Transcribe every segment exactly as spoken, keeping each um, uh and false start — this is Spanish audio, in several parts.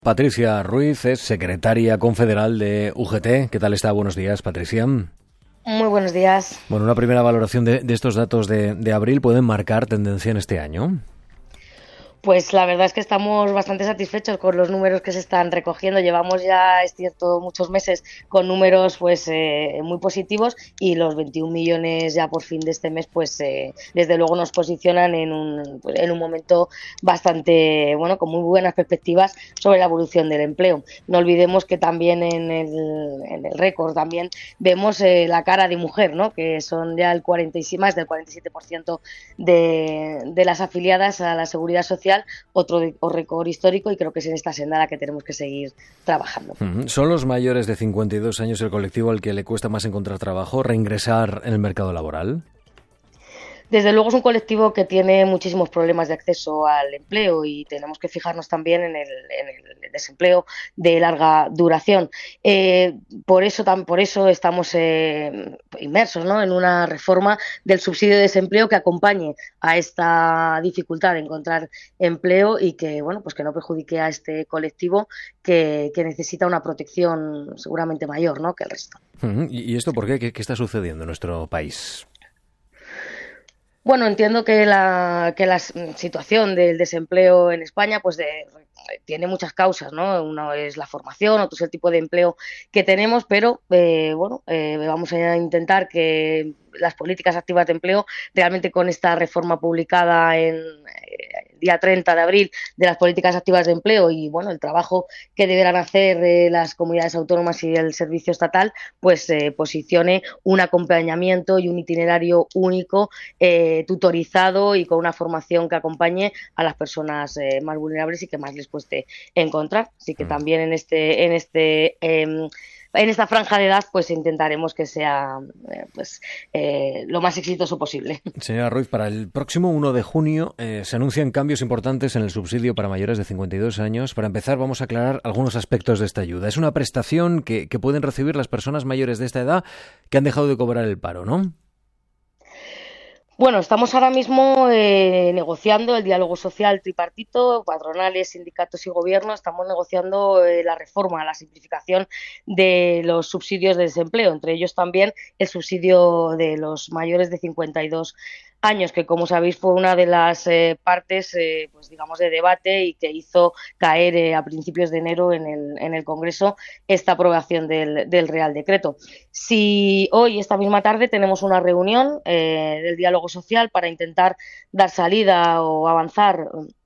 Patricia Ruiz es secretaria confederal de U G T. ¿Qué tal está? Buenos días, Patricia. Muy buenos días. Bueno, una primera valoración de, de estos datos de, de abril. ¿Pueden marcar tendencia en este año? Pues la verdad es que estamos bastante satisfechos con los números que se están recogiendo. Llevamos ya, es cierto, muchos meses con números pues eh, muy positivos, y los veintiún millones ya por fin de este mes pues eh, desde luego nos posicionan en un, en un momento bastante bueno, con muy buenas perspectivas sobre la evolución del empleo. No olvidemos que también en el, en el récord también vemos eh, la cara de mujer, ¿no? Que son ya el cuarenta y siete, más del cuarenta y siete por ciento de, de las afiliadas a la Seguridad Social. Otro récord histórico, y creo que es en esta senda la que tenemos que seguir trabajando. ¿Son los mayores de cincuenta y dos años el colectivo al que le cuesta más encontrar trabajo, reingresar en el mercado laboral? Desde luego es un colectivo que tiene muchísimos problemas de acceso al empleo, y tenemos que fijarnos también en el, en el desempleo de larga duración. Eh, por eso, por eso estamos eh, inmersos, ¿no?, en una reforma del subsidio de desempleo que acompañe a esta dificultad de encontrar empleo y que, bueno, pues que no perjudique a este colectivo que, que necesita una protección seguramente mayor, ¿no?, que el resto. ¿Y esto por qué? ¿Qué, qué está sucediendo en nuestro país? Bueno, entiendo que la, que la situación del desempleo en España pues de, tiene muchas causas, ¿no? Uno es la formación, otro es el tipo de empleo que tenemos, pero eh, bueno, eh, vamos a intentar que las políticas activas de empleo, realmente con esta reforma publicada en eh, día treinta de abril de las políticas activas de empleo, y bueno, el trabajo que deberán hacer eh, las comunidades autónomas y el servicio estatal, pues eh, posicione un acompañamiento y un itinerario único, eh, tutorizado y con una formación que acompañe a las personas eh, más vulnerables y que más les cueste encontrar. Así que también en este, en este eh, en esta franja de edad pues intentaremos que sea eh, pues eh, lo más exitoso posible. Señora Ruiz, para el próximo uno de junio eh, se anuncian cambios importantes en el subsidio para mayores de cincuenta y dos años. Para empezar, vamos a aclarar algunos aspectos de esta ayuda. Es una prestación que, que pueden recibir las personas mayores de esta edad que han dejado de cobrar el paro, ¿no? Bueno, estamos ahora mismo eh, negociando el diálogo social tripartito, patronales, sindicatos y gobierno. Estamos negociando eh, la reforma, la simplificación de los subsidios de desempleo, entre ellos también el subsidio de los mayores de cincuenta y dos años, que como sabéis fue una de las eh, partes eh, pues digamos de debate, y que hizo caer eh, a principios de enero en el, en el Congreso esta aprobación del, del Real Decreto. Si hoy, esta misma tarde, tenemos una reunión eh, del diálogo social para intentar dar salida o avanzar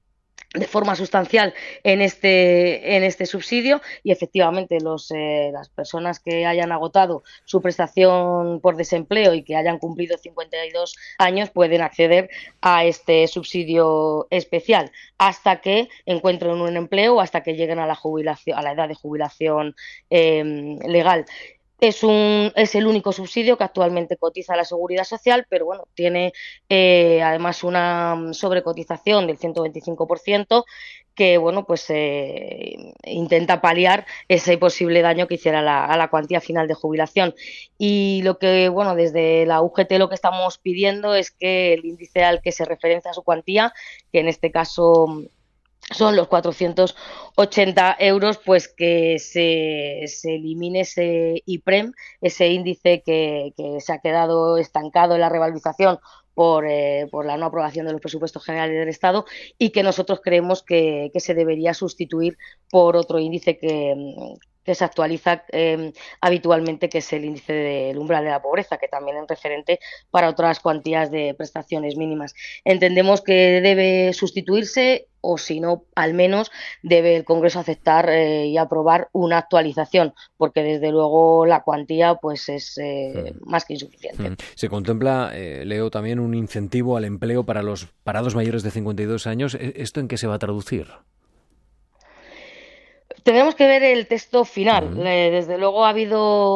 de forma sustancial en este en este subsidio, y efectivamente los eh, las personas que hayan agotado su prestación por desempleo y que hayan cumplido cincuenta y dos años pueden acceder a este subsidio especial hasta que encuentren un empleo o hasta que lleguen a la jubilación, a la edad de jubilación eh, legal. Es, un, es el único subsidio que actualmente cotiza la Seguridad Social, pero bueno, tiene eh, además una sobrecotización del ciento veinticinco por ciento que bueno, pues eh, intenta paliar ese posible daño que hiciera la, a la cuantía final de jubilación. Y lo que, bueno, desde la U G T lo que estamos pidiendo es que el índice al que se referencia su cuantía, que en este caso son los cuatrocientos ochenta euros, pues que se, se elimine ese IPREM, ese índice que, que se ha quedado estancado en la revalorización por, eh, por la no aprobación de los presupuestos generales del Estado, y que nosotros creemos que, que se debería sustituir por otro índice que, que se actualiza eh, habitualmente, que es el índice del umbral de la pobreza, que también es referente para otras cuantías de prestaciones mínimas. Entendemos que debe sustituirse, o si no, al menos debe el Congreso aceptar eh, y aprobar una actualización, porque desde luego la cuantía pues es eh, mm. más que insuficiente. Mm. Se contempla, eh, leo también, un incentivo al empleo para los parados mayores de cincuenta y dos años. ¿Esto en qué se va a traducir? Tenemos que ver el texto final. Uh-huh. Eh, desde luego ha habido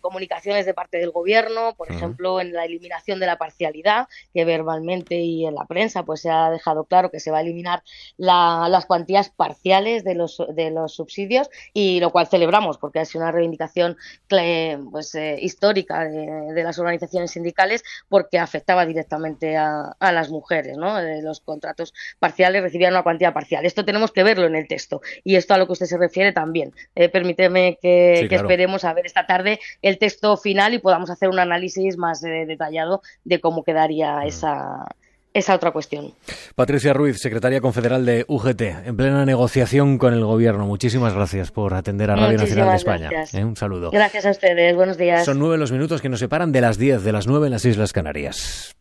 comunicaciones de parte del gobierno, por uh-huh. ejemplo, en la eliminación de la parcialidad, que verbalmente y en la prensa pues se ha dejado claro que se va a eliminar la, las cuantías parciales de los, de los subsidios, y lo cual celebramos porque ha sido una reivindicación pues, eh, histórica de, de las organizaciones sindicales, porque afectaba directamente a, a las mujeres, ¿no? Eh, los contratos parciales recibían una cuantía parcial. Esto tenemos que verlo en el texto, y esto a lo que usted se refiere también. Eh, permíteme que, sí, que claro. esperemos a ver esta tarde el texto final y podamos hacer un análisis más eh, detallado de cómo quedaría mm. esa, esa otra cuestión. Patricia Ruiz, secretaria confederal de U G T, en plena negociación con el Gobierno. Muchísimas gracias por atender a Radio Muchísimas Nacional de España. Gracias. ¿Eh? Un saludo. Gracias a ustedes. Buenos días. Son nueve los minutos que nos separan de las diez, de las nueve en las Islas Canarias.